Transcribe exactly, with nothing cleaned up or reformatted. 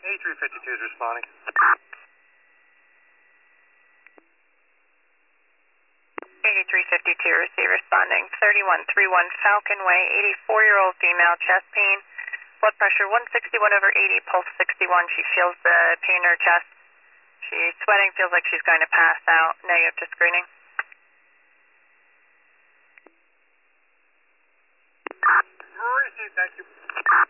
eighty-three fifty-two is responding. eighty-three fifty-two, receive responding. thirty-one thirty-one Falcon Way, eighty-four-year-old female, chest pain, blood pressure one sixty-one over eighty, pulse sixty-one. She feels the pain in her chest. She's sweating, feels like she's going to pass out. Negative to screening. Received, thank you.